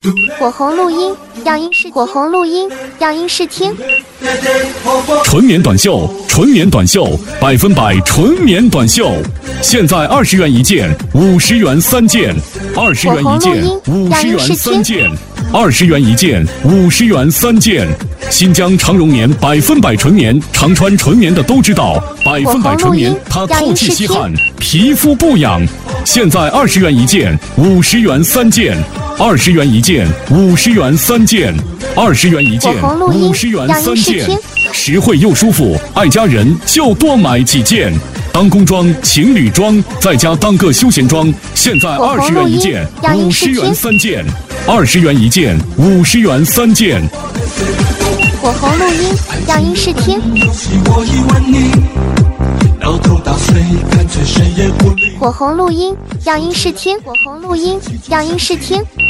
火红录音样音试火红录音样音试听， 纯棉短袖，纯棉短袖，100%纯棉短袖，现在20元一件，50元3件，20元一件，50元3件，20元一件，50元3件。新疆长绒棉100%纯棉，常穿纯棉的都知道，100%纯棉，它透气吸汗，皮肤不痒。现在20元一件，50元3件，20元一件，50元3件，20元一件，50元3件，实惠又舒服，爱家人就多买几件。当工装、情侣装，再加当个休闲装，现在20元一件，50元3件，20元一件，50元3件。 火红录音样音试听，火红录音样音试听，火红录音样音试听。